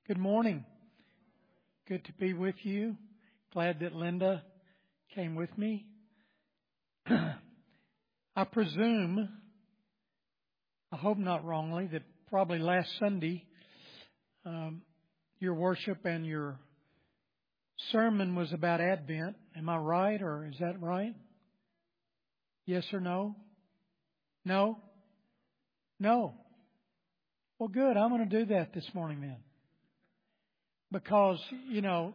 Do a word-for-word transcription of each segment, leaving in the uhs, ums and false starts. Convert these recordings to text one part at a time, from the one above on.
Good morning. Good to be with you. Glad that Linda came with me. I presume, I hope not wrongly, that probably last Sunday, um, your worship and your sermon was about Advent. Am I right, or is that right? Yes or no? No? No. Well, good. I'm going to do that this morning then. Because, you know,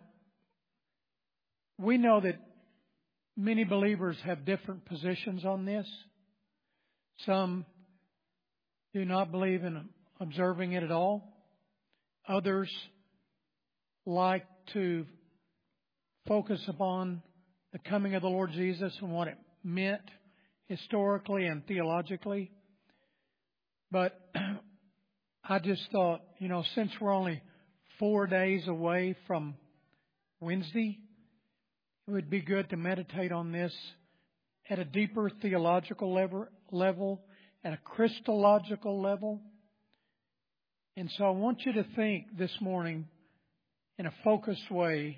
we know that many believers have different positions on this. Some do not believe in observing it at all. Others like to focus upon the coming of the Lord Jesus and what it meant historically and theologically. But I just thought, you know, since we're only four days away from Wednesday, it would be good to meditate on this at a deeper theological level, level, at a Christological level. And so I want you to think this morning in a focused way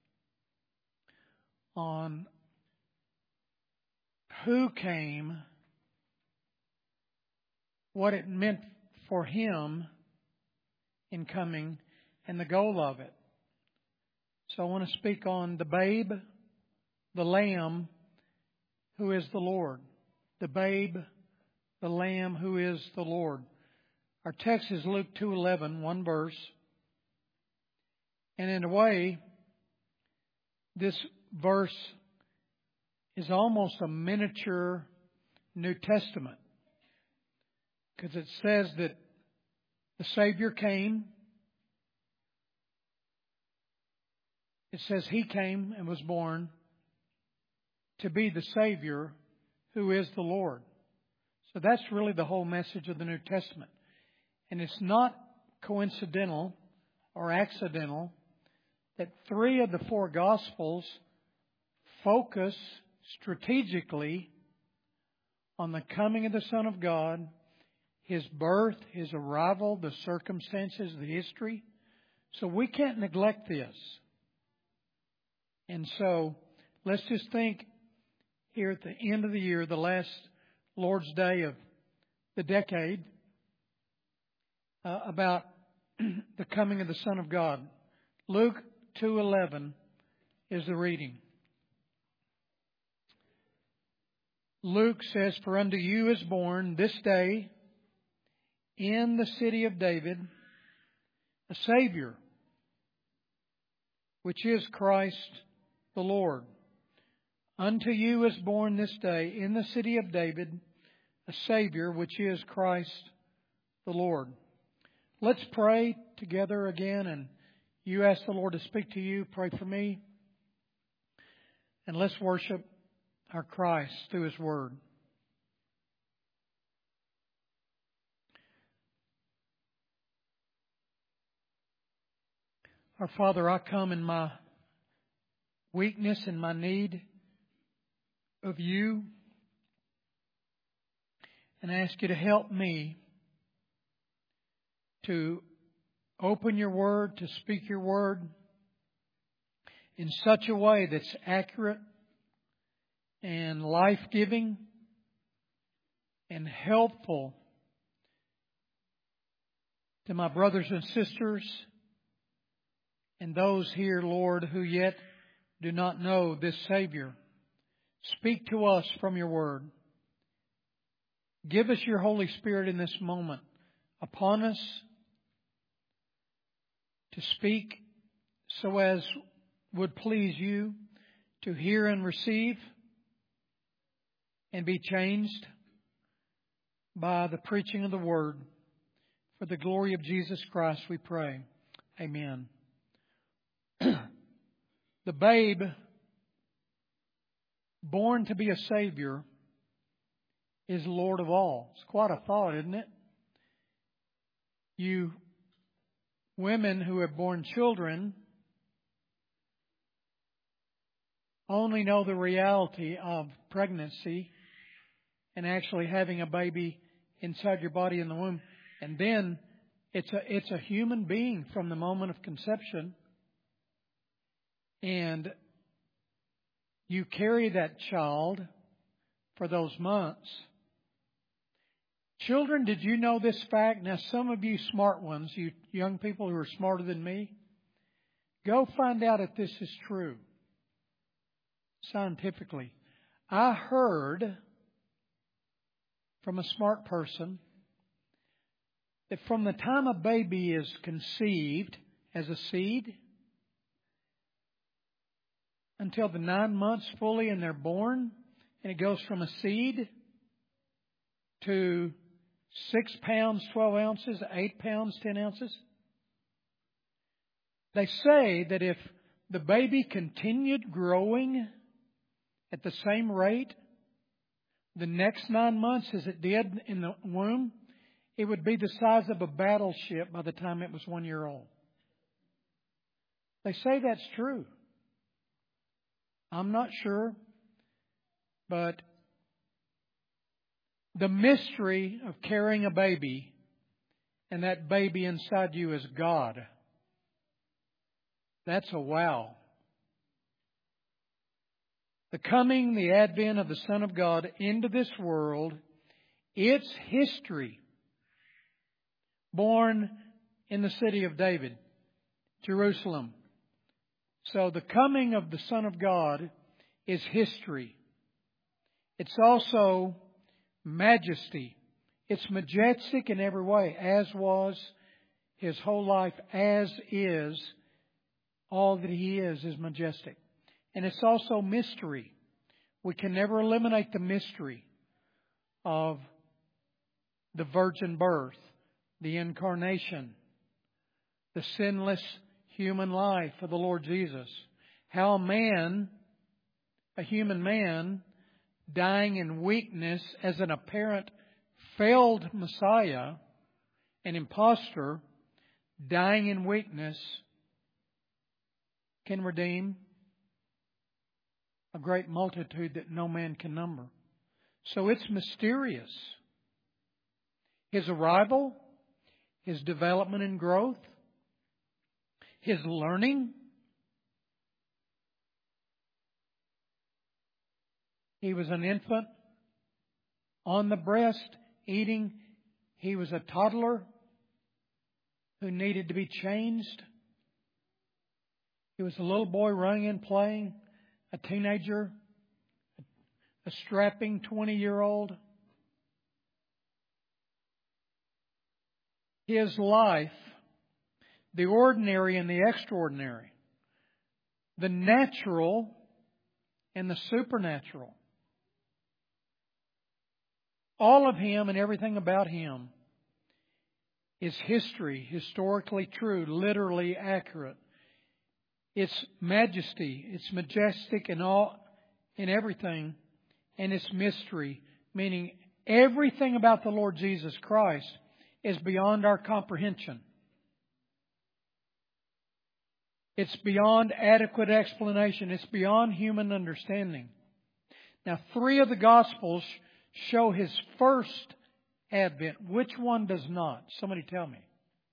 on who came, what it meant for Him in coming, and the goal of it. So I want to speak on the babe, the Lamb, who is the Lord. The babe, the Lamb, who is the Lord. Our text is Luke two eleven, one verse. And in a way, this verse is almost a miniature New Testament. Because it says that the Savior came. It says He came and was born to be the Savior who is the Lord. So that's really the whole message of the New Testament. And it's not coincidental or accidental that three of the four Gospels focus strategically on the coming of the Son of God, His birth, His arrival, the circumstances, the history. So we can't neglect this. And so let's just think here at the end of the year, the last Lord's Day of the decade, uh, about the coming of the Son of God. Luke two eleven is the reading. Luke says, "For unto you is born this day in the city of David a Savior, which is Christ the Lord. Unto you is born this day in the city of David a Savior, which is Christ the Lord." Let's pray together again, and you ask the Lord to speak to you. Pray for me. And let's worship our Christ through His Word. Our Father, I come in my weakness and my need of You, and I ask You to help me to open Your Word, to speak Your Word in such a way that's accurate and life-giving and helpful to my brothers and sisters and those here, Lord, who yet do not know this Savior. Speak to us from Your Word. Give us Your Holy Spirit in this moment upon us to speak so as would please You, to hear and receive and be changed by the preaching of the Word. For the glory of Jesus Christ we pray. Amen. The babe born to be a Savior is Lord of all. It's quite a thought, isn't it? You women who have borne children only know the reality of pregnancy and actually having a baby inside your body in the womb. And then It's a, it's a human being from the moment of conception. And you carry that child for those months. Children, did you know this fact? Now, some of you smart ones, you young people who are smarter than me, go find out if this is true scientifically. I heard from a smart person that from the time a baby is conceived as a seed until the nine months fully and they're born, and it goes from a seed to six pounds, twelve ounces, eight pounds, ten ounces. They say that if the baby continued growing at the same rate the next nine months as it did in the womb, it would be the size of a battleship by the time it was one year old. They say that's true. I'm not sure, but the mystery of carrying a baby and that baby inside you is God. That's a wow. The coming, the advent of the Son of God into this world, it's history. Born in the city of David, Jerusalem. So the coming of the Son of God is history. It's also majesty. It's majestic in every way, as was His whole life, as is all that He is, is majestic. And it's also mystery. We can never eliminate the mystery of the virgin birth, the incarnation, the sinless human life of the Lord Jesus. How a man, a human man, dying in weakness as an apparent failed Messiah, an impostor, dying in weakness, can redeem a great multitude that no man can number. So it's mysterious. His arrival, His development and growth, His learning. He was an infant on the breast, eating. He was a toddler who needed to be changed. He was a little boy running and playing, a teenager, a strapping twenty-year-old. His life, the ordinary and the extraordinary, the natural and the supernatural, all of Him and everything about Him is history, historically true, literally accurate. It's majesty, it's majestic in all, in everything, and it's mystery, meaning everything about the Lord Jesus Christ is beyond our comprehension. It's beyond adequate explanation. It's beyond human understanding. Now, three of the Gospels show His first advent. Which one does not? Somebody tell me.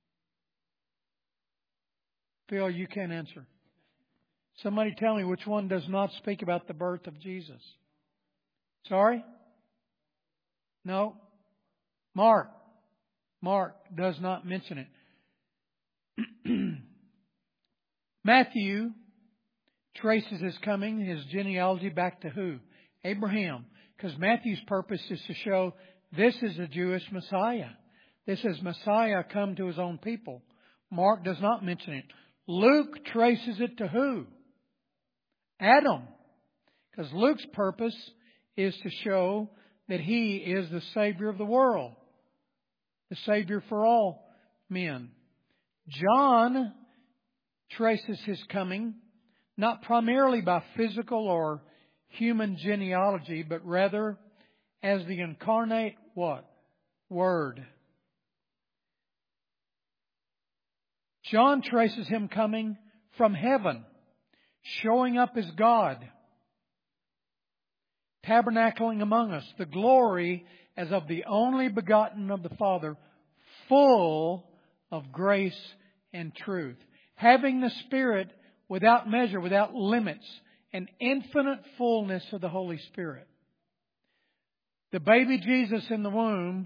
Phil, you can't answer. Somebody tell me which one does not speak about the birth of Jesus. Sorry? No? Mark. Mark does not mention it. Matthew traces His coming, His genealogy back to who? Abraham. Because Matthew's purpose is to show this is a Jewish Messiah. This is Messiah come to His own people. Mark does not mention it. Luke traces it to who? Adam. Because Luke's purpose is to show that he is the Savior of the world. The Savior for all men. John traces his coming not primarily by physical or human genealogy, but rather as the incarnate what? Word. John traces Him coming from heaven, showing up as God, tabernacling among us, the glory as of the only begotten of the Father, full of grace and truth. Having the Spirit without measure, without limits, an infinite fullness of the Holy Spirit. The baby Jesus in the womb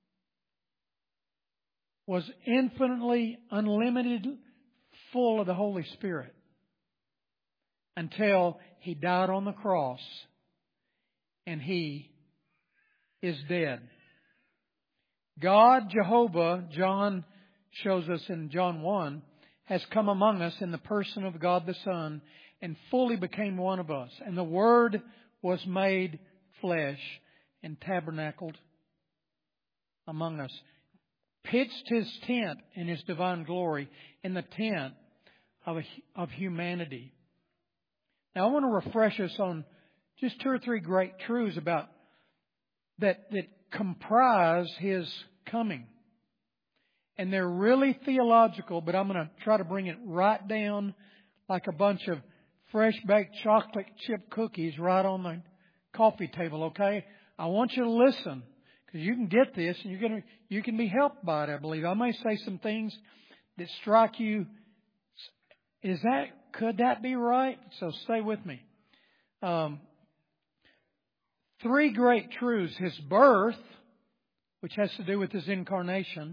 was infinitely, unlimited, full of the Holy Spirit until He died on the cross and He is dead. God, Jehovah, John shows us in John one, has come among us in the person of God the Son and fully became one of us. And the Word was made flesh and tabernacled among us. Pitched His tent in His divine glory in the tent of, a, of humanity. Now I want to refresh us on just two or three great truths about that, that comprise His coming. And they're really theological, but I'm going to try to bring it right down like a bunch of fresh baked chocolate chip cookies right on the coffee table, okay? I want you to listen, because you can get this and you're going to, you can be helped by it, I believe. I may say some things that strike you. Is that, could that be right? So stay with me. Um, three great truths. His birth, which has to do with His incarnation.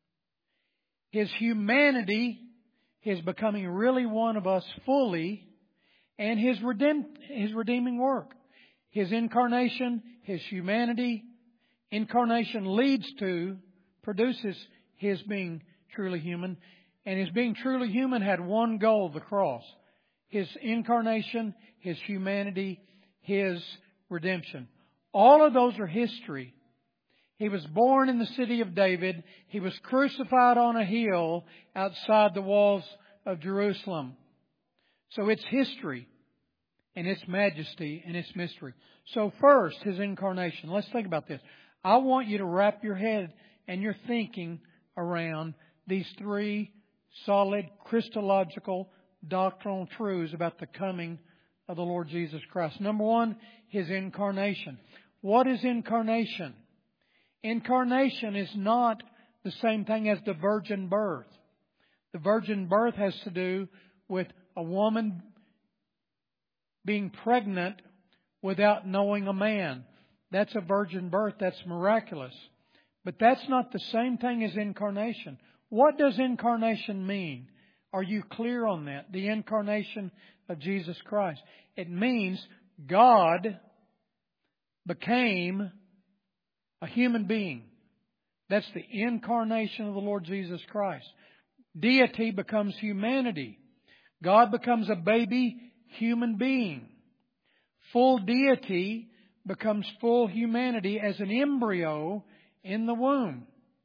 His humanity, His becoming really one of us fully, and His redeem, His redeeming work. His incarnation, His humanity. Incarnation leads to, produces His being truly human. And His being truly human had one goal, the cross. His incarnation, His humanity, His redemption. All of those are history. He was born in the city of David. He was crucified on a hill outside the walls of Jerusalem. So it's history and its majesty and its mystery. So first, His incarnation. Let's think about this. I want you to wrap your head and your thinking around these three solid, Christological, doctrinal truths about the coming of the Lord Jesus Christ. Number one, His incarnation. What is incarnation? Incarnation is not the same thing as the virgin birth. The virgin birth has to do with a woman being pregnant without knowing a man. That's a virgin birth. That's miraculous. But that's not the same thing as incarnation. What does incarnation mean? Are you clear on that? The incarnation of Jesus Christ. It means God became a human being. That's the incarnation of the Lord Jesus Christ. Deity becomes humanity. God becomes a baby human being. Full deity becomes full humanity as an embryo in the womb.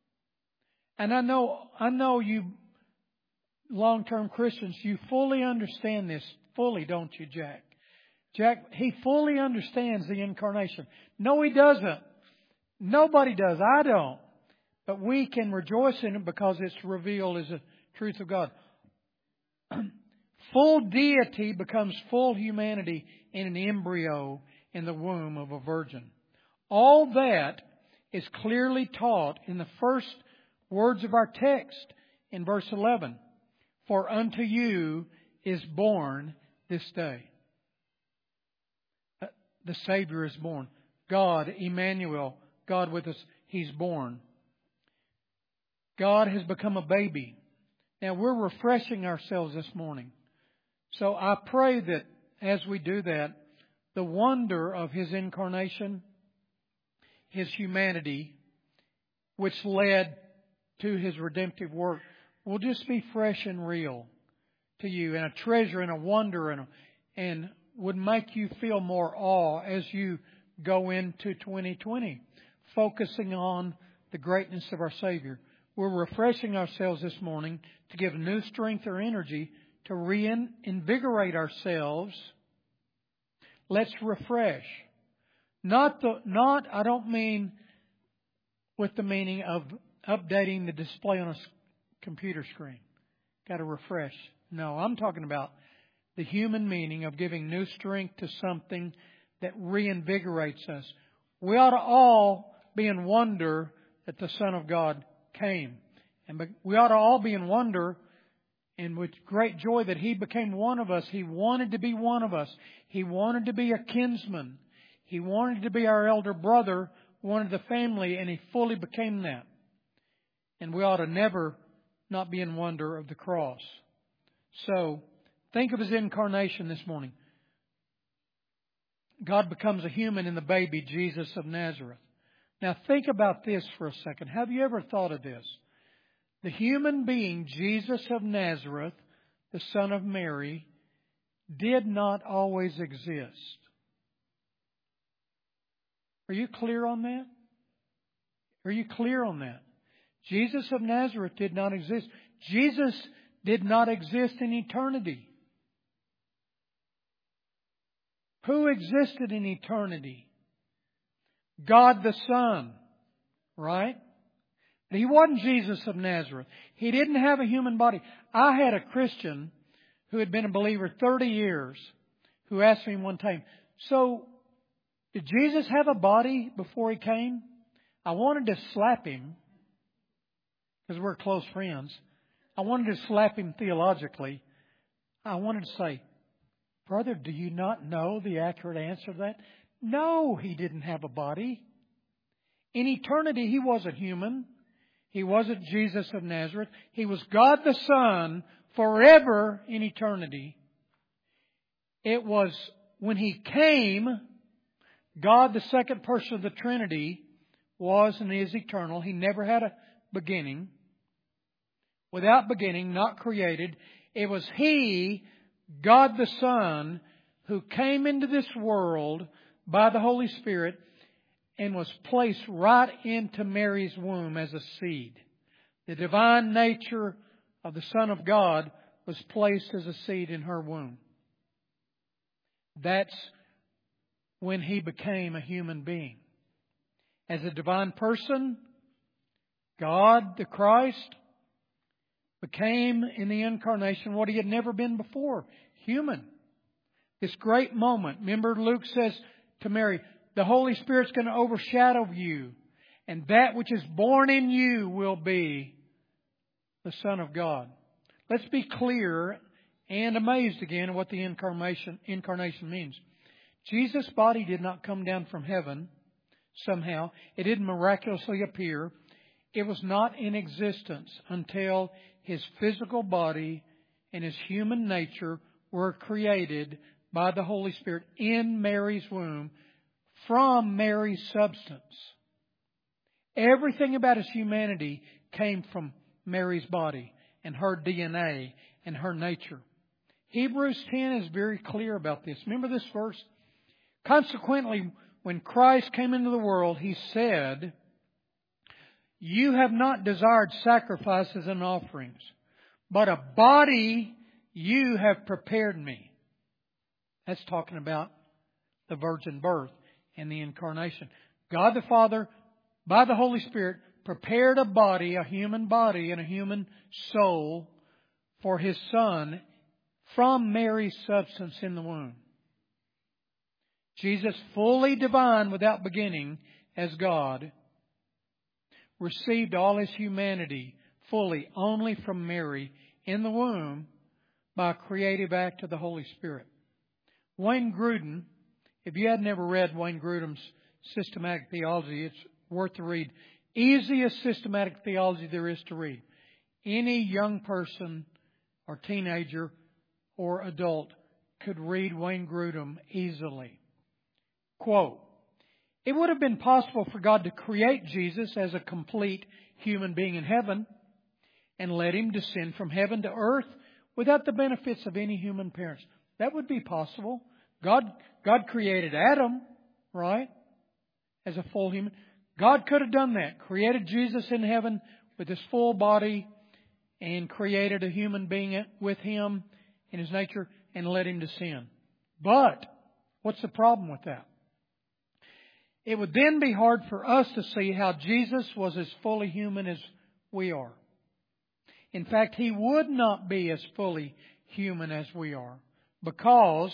And I know, I know you long-term Christians, you fully understand this fully, don't you, Jack? Jack, he fully understands the incarnation. No, he doesn't. Nobody does. I don't. But we can rejoice in it because it's revealed as a truth of God. Full deity becomes full humanity in an embryo in the womb of a virgin. All that is clearly taught in the first words of our text in verse eleven. For unto you is born this day. The Savior is born. God, Emmanuel, God with us, He's born. God has become a baby. Now we're refreshing ourselves this morning. So I pray that as we do that, the wonder of His incarnation, His humanity, which led to His redemptive work, will just be fresh and real to you, and a treasure and a wonder, and, a, and would make you feel more awe as you go into twenty twenty, focusing on the greatness of our Savior. We're refreshing ourselves this morning to give new strength or energy to reinvigorate ourselves. Let's refresh. Not the, not, I don't mean with the meaning of updating the display on a computer screen. Got to refresh. No, I'm talking about the human meaning of giving new strength to something that reinvigorates us. We ought to all be in wonder that the Son of God came And we ought to all be in wonder and with great joy that He became one of us. He wanted to be one of us. He wanted to be a kinsman. He wanted to be our elder brother, one of the family, and He fully became that. And we ought to never not be in wonder of the cross. So, think of His incarnation this morning. God becomes a human in the baby Jesus of Nazareth. Now think about this for a second. Have you ever thought of this? The human being, Jesus of Nazareth, the son of Mary, did not always exist. Are you clear on that? Are you clear on that? Jesus of Nazareth did not exist. Jesus did not exist in eternity. Who existed in eternity? God the Son, right? But He wasn't Jesus of Nazareth. He didn't have a human body. I had a Christian who had been a believer thirty years who asked me one time, so did Jesus have a body before He came? I wanted to slap him because we're close friends. I wanted to slap him theologically. I wanted to say, brother, do you not know the accurate answer to that? No, He didn't have a body. In eternity, He wasn't human. He wasn't Jesus of Nazareth. He was God the Son forever in eternity. It was when He came, God, the second person of the Trinity, was and is eternal. He never had a beginning. Without beginning, not created. It was He, God the Son, who came into this world by the Holy Spirit and was placed right into Mary's womb as a seed. The divine nature of the Son of God was placed as a seed in her womb. That's when He became a human being. As a divine person, God, the Christ, became in the incarnation what He had never been before, human. This great moment. Remember, Luke says to Mary, the Holy Spirit's going to overshadow you, and that which is born in you will be the Son of God. Let's be clear and amazed again at what the incarnation, incarnation means. Jesus' body did not come down from heaven somehow. It didn't miraculously appear. It was not in existence until His physical body and His human nature were created by the Holy Spirit in Mary's womb from Mary's substance. Everything about His humanity came from Mary's body and her D N A and her nature. Hebrews ten is very clear about this. Remember this verse? Consequently, when Christ came into the world, He said, you have not desired sacrifices and offerings, but a body you have prepared me. That's talking about the virgin birth and the incarnation. God the Father, by the Holy Spirit, prepared a body, a human body and a human soul for His Son from Mary's substance in the womb. Jesus, fully divine without beginning as God, received all His humanity fully only from Mary in the womb by a creative act of the Holy Spirit. Wayne Grudem, if you had never read Wayne Grudem's Systematic Theology, it's worth the read. Easiest systematic theology there is to read. Any young person or teenager or adult could read Wayne Grudem easily. Quote, it would have been possible for God to create Jesus as a complete human being in heaven and let Him descend from heaven to earth without the benefits of any human parents. That would be possible. God, God created Adam, right, as a full human. God could have done that. Created Jesus in heaven with His full body and created a human being with Him in His nature and let Him descend. But what's the problem with that? It would then be hard for us to see how Jesus was as fully human as we are. In fact, He would not be as fully human as we are because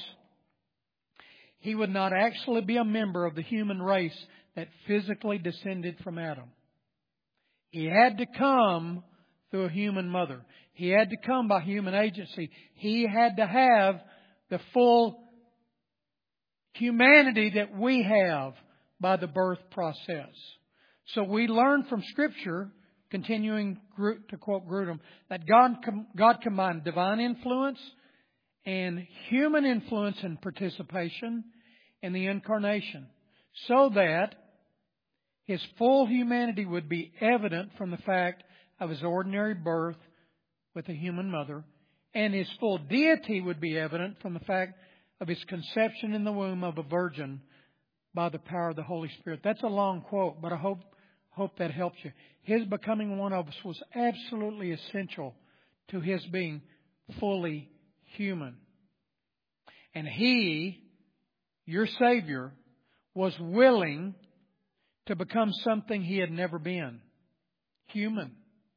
He would not actually be a member of the human race that physically descended from Adam. He had to come through a human mother. He had to come by human agency. He had to have the full humanity that we have by the birth process. So we learn from Scripture, continuing to quote Grudem, that God, God combined divine influence and human influence and participation in the incarnation, so that His full humanity would be evident from the fact of His ordinary birth with a human mother, and His full deity would be evident from the fact of His conception in the womb of a virgin by the power of the Holy Spirit. That's a long quote, but I hope hope that helps you. His becoming one of us was absolutely essential to His being fully human. And He, your Savior, was willing to become something He had never been. Human.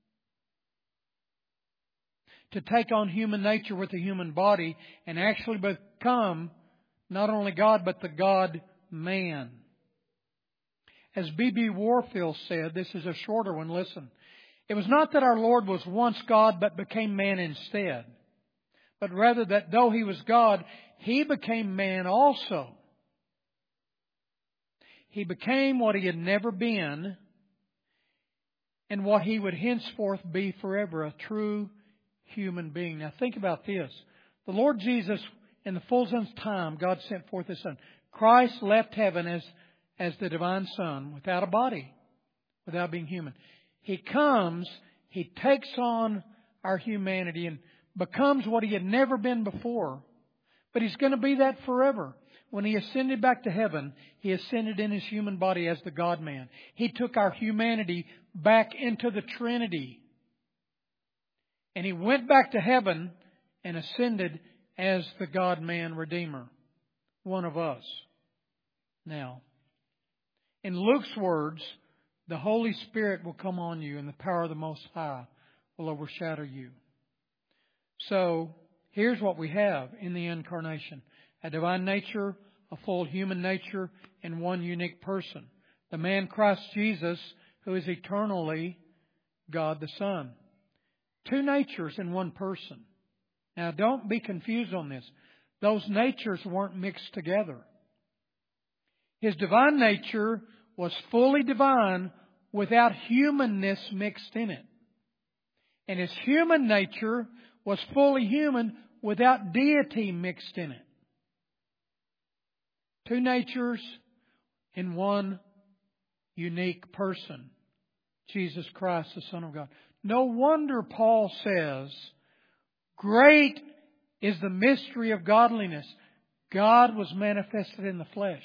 To take on human nature with a human body and actually become not only God, but the God-man. As B B Warfield said, this is a shorter one, listen. It was not that our Lord was once God but became man instead, but rather that though He was God, He became man also. He became what He had never been and what He would henceforth be forever, a true human being. Now think about this. The Lord Jesus, in the fullness of time, God sent forth His Son. Christ left heaven as, as the divine Son without a body, without being human. He comes, He takes on our humanity and becomes what He had never been before. But He's going to be that forever. When He ascended back to heaven, He ascended in His human body as the God-man. He took our humanity back into the Trinity. And He went back to heaven and ascended as the God-man Redeemer, one of us. Now, in Luke's words, the Holy Spirit will come on you and the power of the Most High will overshadow you. So, here's what we have in the incarnation. A divine nature, a full human nature, and one unique person. The man Christ Jesus, who is eternally God the Son. Two natures in one person. Now don't be confused on this. Those natures weren't mixed together. His divine nature was fully divine without humanness mixed in it. And His human nature was fully human without deity mixed in it. Two natures in one unique person. Jesus Christ, the Son of God. No wonder Paul says, great is the mystery of godliness. God was manifested in the flesh.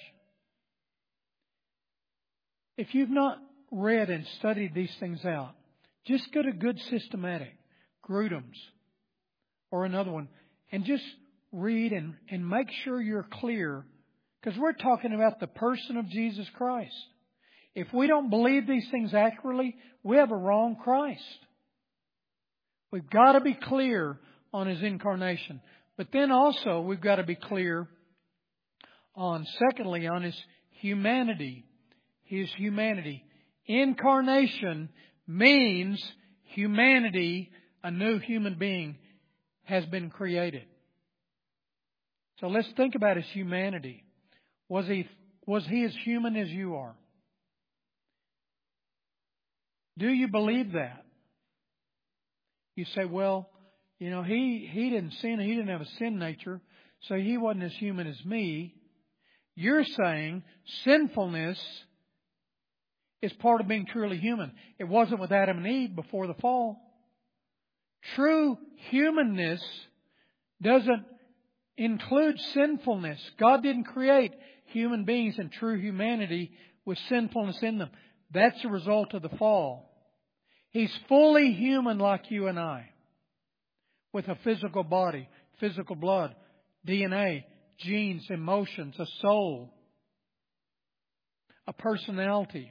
If you've not read and studied these things out, just go to good systematic, Grudem's, or another one, and just read and, and make sure you're clear. Because we're talking about the person of Jesus Christ. If we don't believe these things accurately, we have a wrong Christ. We've got to be clear on His incarnation. But then also we've got to be clear on, secondly, on His humanity. His humanity. Incarnation means humanity, a new human being, has been created. So let's think about His humanity. Was he, was he as human as you are? Do you believe that? You say, well, you know, he, he didn't sin. He didn't have a sin nature, so He wasn't as human as me. You're saying sinfulness is part of being truly human. It wasn't with Adam and Eve before the fall. True humanness doesn't include sinfulness. God didn't create human beings in true humanity with sinfulness in them. That's a result of the fall. He's fully human like you and I, with a physical body, physical blood, D N A, genes, emotions, a soul, a personality,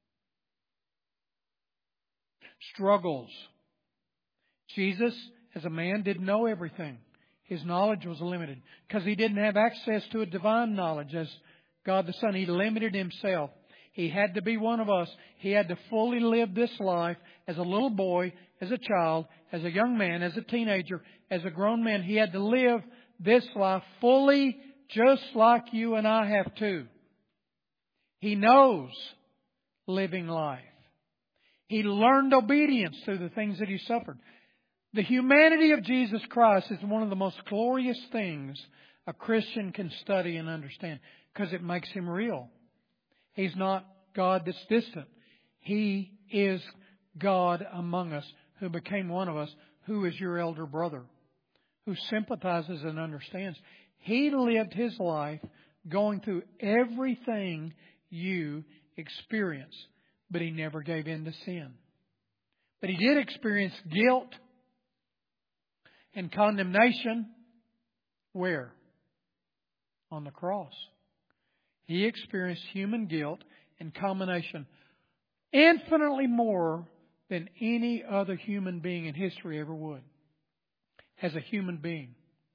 struggles. Jesus, as a man, didn't know everything. His knowledge was limited because He didn't have access to a divine knowledge as God the Son. He limited Himself. He had to be one of us. He had to fully live this life as a little boy as a child, as a young man, as a teenager, as a grown man. He had to live this life fully, just like you and I have too. He knows living life. He learned obedience through the things that He suffered. The humanity of Jesus Christ is one of the most glorious things a Christian can study and understand, because it makes Him real. He's not God that's distant. He is God among us, who became one of us, who is your elder brother, who sympathizes and understands. He lived His life going through everything you experience, but He never gave in to sin. But He did experience guilt and condemnation. Where? On the cross. He experienced human guilt and condemnation infinitely more than any other human being in history ever would. As a human being,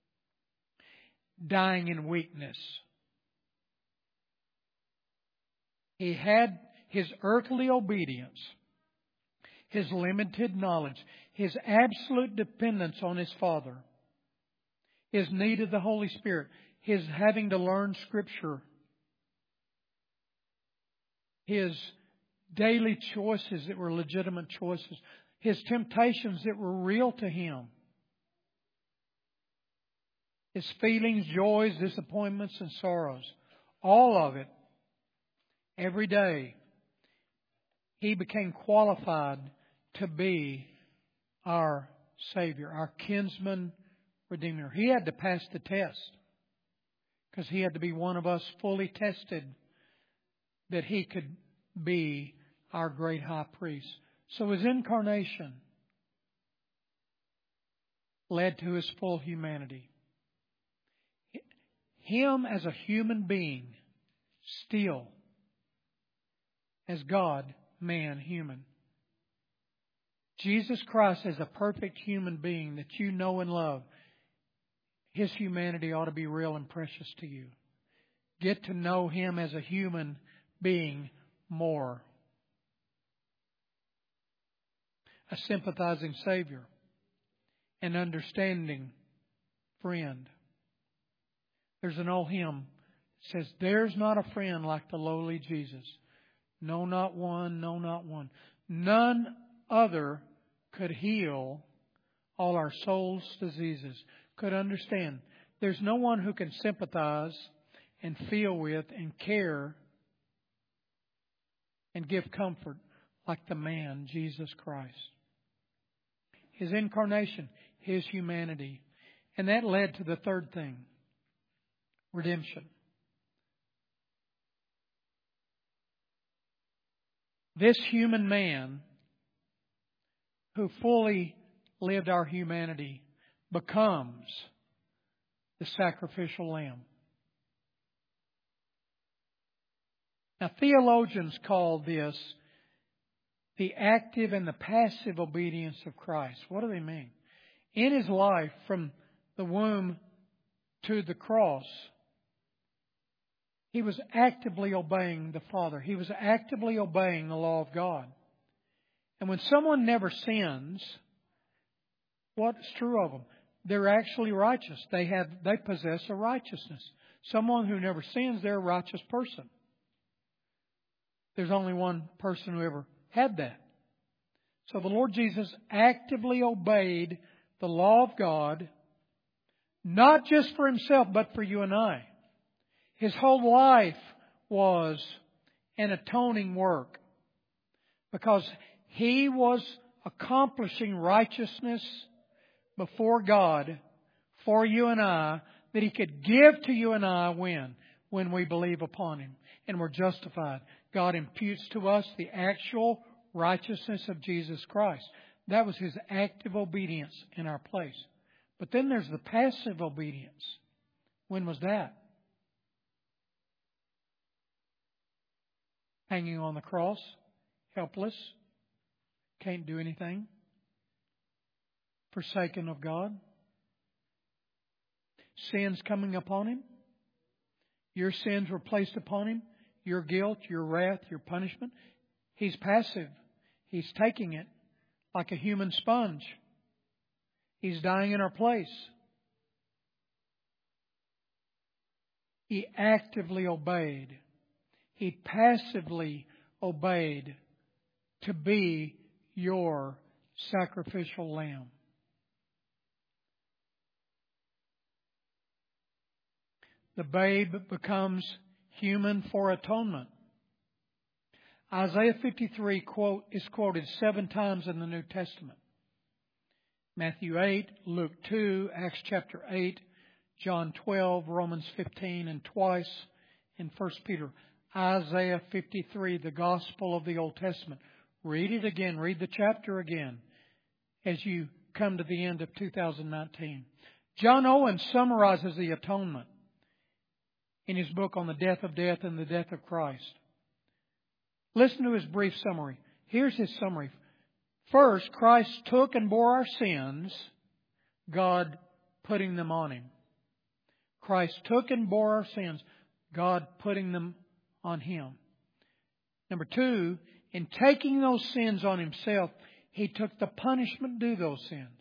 dying in weakness. He had His earthly obedience, His limited knowledge, His absolute dependence on His Father, His need of the Holy Spirit, His having to learn Scripture, His daily choices that were legitimate choices, His temptations that were real to Him, His feelings, joys, disappointments, and sorrows. All of it, every day, He became qualified to be our Savior, our kinsman Redeemer. He had to pass the test, because He had to be one of us, fully tested, that He could be our great high priest. So His incarnation led to His full humanity. Him as a human being, still as God, man, human. Jesus Christ as a perfect human being that you know and love. His humanity ought to be real and precious to you. Get to know Him as a human being more. A sympathizing Savior. An understanding friend. There's an old hymn that says, "There's not a friend like the lowly Jesus. No, not one, no, not one. None other could heal all our soul's diseases." Could understand. There's no one who can sympathize and feel with and care and give comfort like the man, Jesus Christ. His incarnation, His humanity. And that led to the third thing. Redemption. This human man who fully lived our humanity becomes the sacrificial lamb. Now, theologians call this the active and the passive obedience of Christ. What do they mean? In His life, from the womb to the cross, He was actively obeying the Father. He was actively obeying the law of God. And when someone never sins, what's true of them? They're actually righteous. They have, they possess a righteousness. Someone who never sins, they're a righteous person. There's only one person who ever had that. So the Lord Jesus actively obeyed the law of God, not just for Himself, but for you and I. His whole life was an atoning work, because He was accomplishing righteousness before God for you and I, that He could give to you and I when? When we believe upon Him and we're justified. God imputes to us the actual righteousness of Jesus Christ. That was His active obedience in our place. But then there's the passive obedience. When was that? Hanging on the cross, helpless, can't do anything, forsaken of God, sins coming upon Him, your sins were placed upon Him, your guilt, your wrath, your punishment. He's passive. He's taking it like a human sponge. He's dying in our place. He actively obeyed. He passively obeyed to be your sacrificial lamb. The babe becomes human for atonement. Isaiah fifty-three quote is quoted seven times in the New Testament. Matthew eight, Luke two, Acts chapter eight, John twelve, Romans fifteen, and twice in First Peter. Isaiah fifty-three, the gospel of the Old Testament. Read it again. Read the chapter again as you come to the end of two thousand nineteen. John Owen summarizes the atonement in his book on the death of death and the death of Christ. Listen to his brief summary. Here's his summary. First, Christ took and bore our sins, God putting them on Him. Christ took and bore our sins, God putting them on Him. Number two, in taking those sins on Himself, He took the punishment due those sins.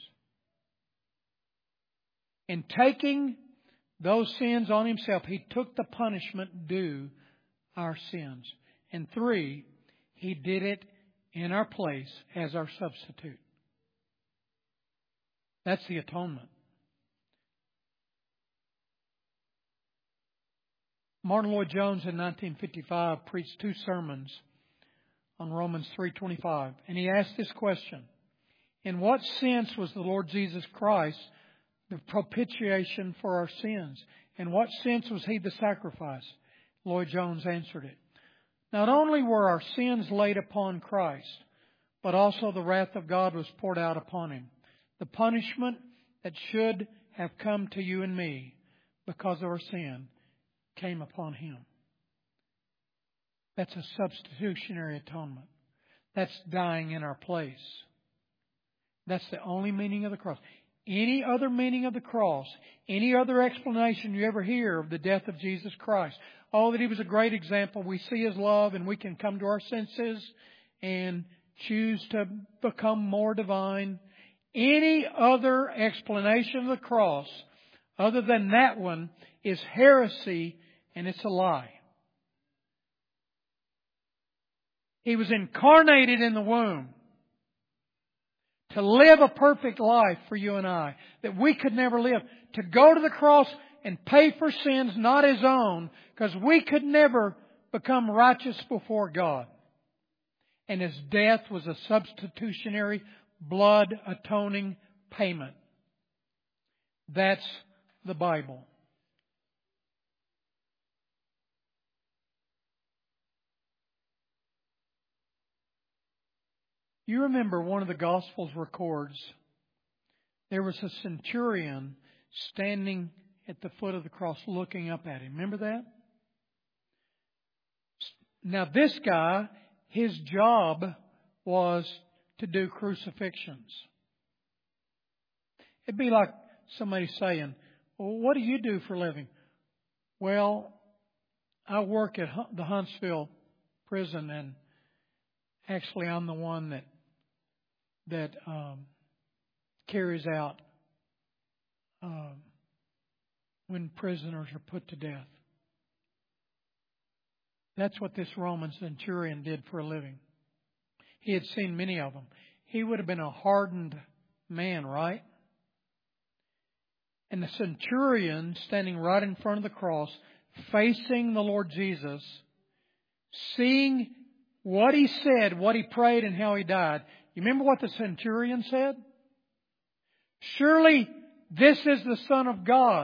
In taking those sins on Himself, He took the punishment due our sins. And three, He did it in our place as our substitute. That's the atonement. Martin Lloyd-Jones in nineteen fifty-five preached two sermons on Romans three twenty-five. And he asked this question: in what sense was the Lord Jesus Christ the propitiation for our sins? In what sense was He the sacrifice? Lloyd-Jones answered it. Not only were our sins laid upon Christ, but also the wrath of God was poured out upon Him. The punishment that should have come to you and me because of our sin came upon Him. That's a substitutionary atonement. That's dying in our place. That's the only meaning of the cross. Any other meaning of the cross, any other explanation you ever hear of the death of Jesus Christ, oh, that He was a great example. We see His love and we can come to our senses and choose to become more divine. Any other explanation of the cross other than that one is heresy, and it's a lie. He was incarnated in the womb to live a perfect life for you and I that we could never live. To go to the cross and pay for sins not His own, because we could never become righteous before God. And His death was a substitutionary, blood atoning payment. That's the Bible. You remember one of the Gospels records there was a centurion standing at the foot of the cross looking up at Him. Remember that? Now this guy, his job was to do crucifixions. It'd be like somebody saying, well, what do you do for a living? Well, I work at the Huntsville prison, and actually I'm the one that that um, carries out um, when prisoners are put to death. That's what this Roman centurion did for a living. He had seen many of them. He would have been a hardened man, right? And the centurion standing right in front of the cross, facing the Lord Jesus, seeing what He said, what He prayed, and how He died. You remember what the centurion said? Surely this is the Son of God.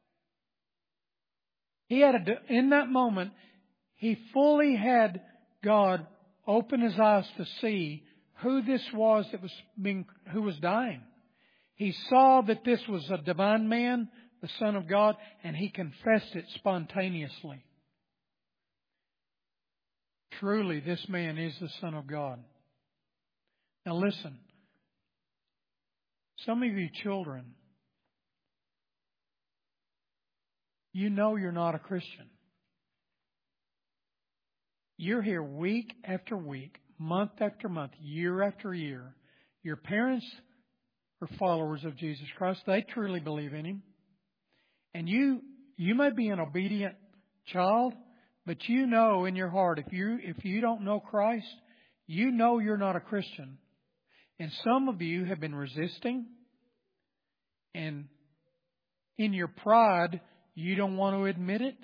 He had a, in that moment, he fully had God open his eyes to see who this was that was being, who was dying. He saw that this was a divine man, the Son of God, and he confessed it spontaneously. Truly, this man is the Son of God. Now listen, some of you children, you know you're not a Christian. You're here week after week, month after month, year after year. Your parents are followers of Jesus Christ. They truly believe in Him. And you, you may be an obedient child, but you know in your heart, if you, if you don't know Christ, you know you're not a Christian. And some of you have been resisting, and in your pride, you don't want to admit it.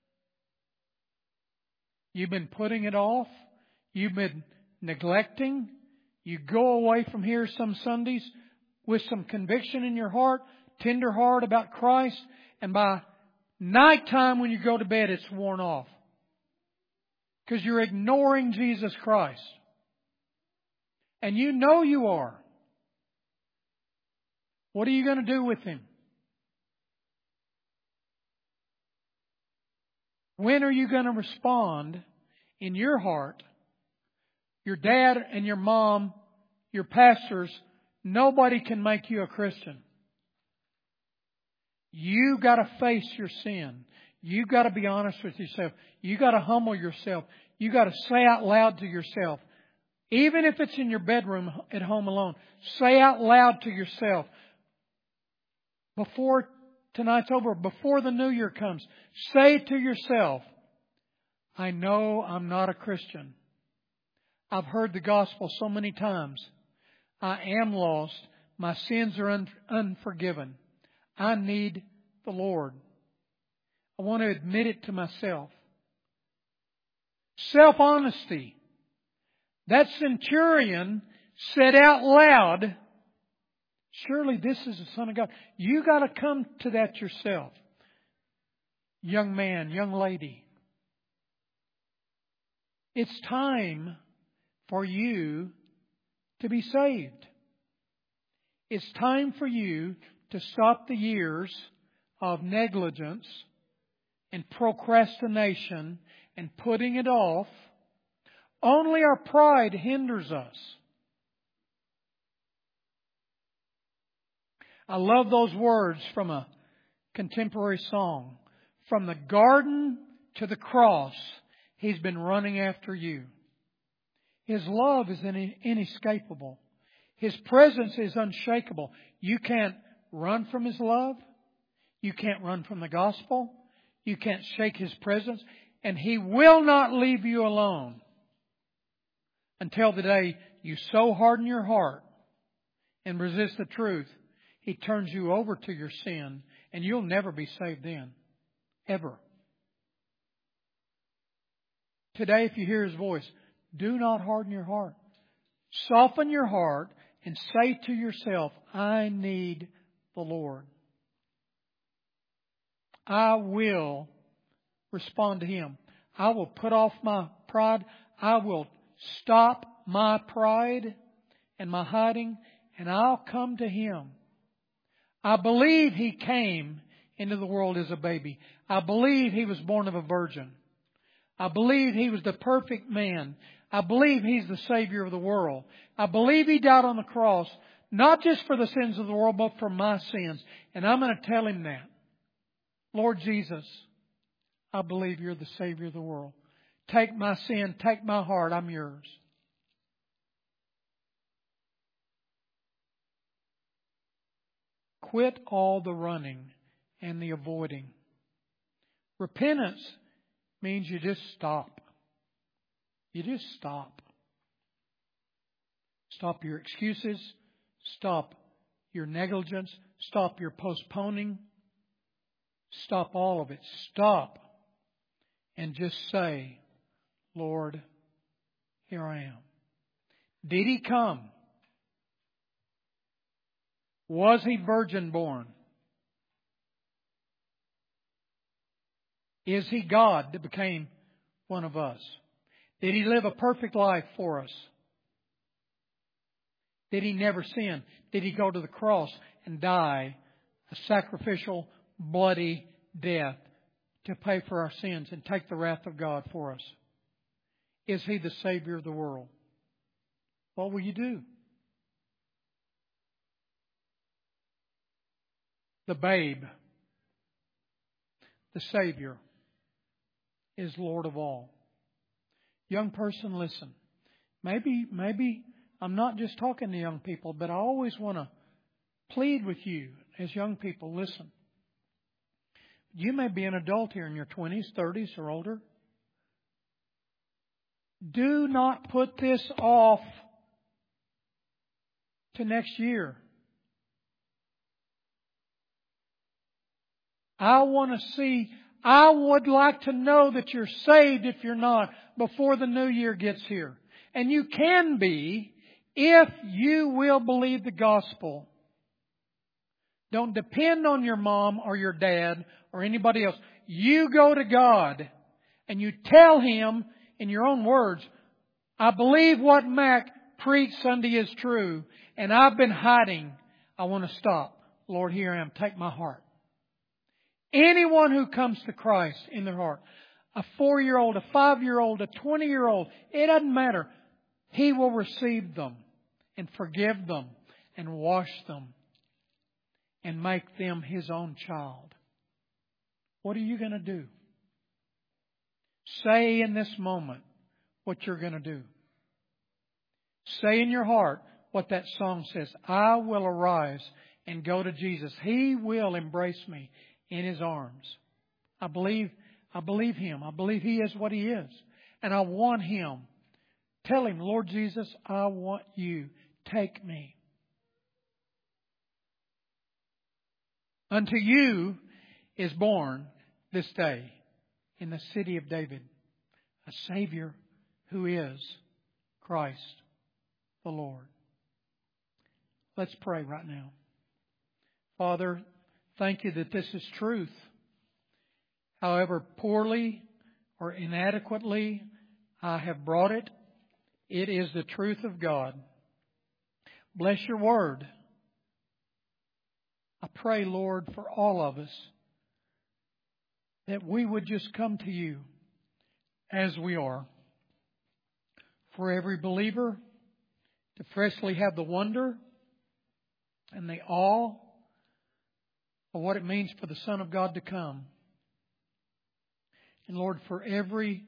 You've been putting it off. You've been neglecting. You go away from here some Sundays with some conviction in your heart, tender heart about Christ, and by nighttime when you go to bed, it's worn off. Because you're ignoring Jesus Christ. And you know you are. What are you going to do with Him? When are you going to respond in your heart? Your dad and your mom, your pastors, nobody can make you a Christian. You got to face your sin. You got to be honest with yourself. You got to humble yourself. You got to say out loud to yourself, even if it's in your bedroom at home alone, say out loud to yourself, before tonight's over, before the new year comes, say to yourself, I know I'm not a Christian. I've heard the gospel so many times. I am lost. My sins are un- unforgiven. I need the Lord. I want to admit it to myself. Self-honesty. That centurion said out loud, surely this is the Son of God. You got to come to that yourself. Young man, young lady. It's time for you to be saved. It's time for you to stop the years of negligence and procrastination and putting it off. Only our pride hinders us. I love those words from a contemporary song. From the garden to the cross, He's been running after you. His love is inescapable. His presence is unshakable. You can't run from His love. You can't run from the gospel. You can't shake His presence. And He will not leave you alone until the day you so harden your heart and resist the truth, He turns you over to your sin, and you'll never be saved then. Ever. Today, if you hear His voice, do not harden your heart. Soften your heart and say to yourself, I need the Lord. I will respond to Him. I will put off my pride. I will stop my pride and my hiding, and I'll come to Him. I believe He came into the world as a baby. I believe He was born of a virgin. I believe He was the perfect man. I believe He's the Savior of the world. I believe He died on the cross, not just for the sins of the world, but for my sins. And I'm going to tell Him that. Lord Jesus, I believe You're the Savior of the world. Take my sin, take my heart, I'm Yours. Quit all the running and the avoiding. Repentance means you just stop. You just stop. Stop your excuses. Stop your negligence. Stop your postponing. Stop all of it. Stop and just say, Lord, here I am. Did He come? Was He virgin born? Is He God that became one of us? Did He live a perfect life for us? Did He never sin? Did He go to the cross and die a sacrificial, bloody death to pay for our sins and take the wrath of God for us? Is He the Savior of the world? What will you do? The babe, the Savior, is Lord of all. Young person, listen. Maybe, maybe I'm not just talking to young people, but I always want to plead with you as young people. Listen. You may be an adult here in your twenties, thirties, or older. Do not put this off to next year. I want to see, I would like to know that you're saved if you're not before the new year gets here. And you can be if you will believe the gospel. Don't depend on your mom or your dad or anybody else. You go to God and you tell Him in your own words, I believe what Mac preached Sunday is true, and I've been hiding. I want to stop. Lord, here I am. Take my heart. Anyone who comes to Christ in their heart, a four-year-old, a five-year-old, a twenty-year-old, it doesn't matter. He will receive them and forgive them and wash them and make them His own child. What are you going to do? Say in this moment what you're going to do. Say in your heart what that song says. I will arise and go to Jesus. He will embrace me in His arms. I believe, I believe Him. I believe He is what He is. And I want Him. Tell Him, Lord Jesus, I want You. Take me. Unto you is born this day in the city of David a Savior who is Christ the Lord. Let's pray right now. Father, thank You that this is truth. However poorly or inadequately I have brought it, it is the truth of God. Bless Your word. I pray, Lord, for all of us that we would just come to You as we are. For every believer to freshly have the wonder and the awe of what it means for the Son of God to come. And Lord, for every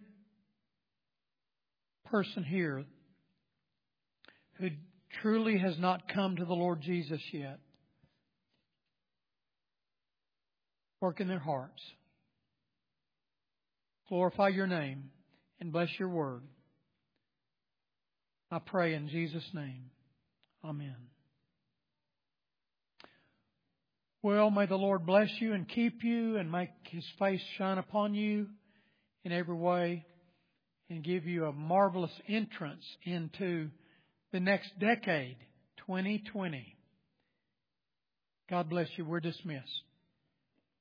person here who truly has not come to the Lord Jesus yet, work in their hearts. Glorify Your name and bless Your word. I pray in Jesus' name. Amen. Well, may the Lord bless you and keep you and make His face shine upon you in every way and give you a marvelous entrance into the next decade, twenty twenty. God bless you. We're dismissed.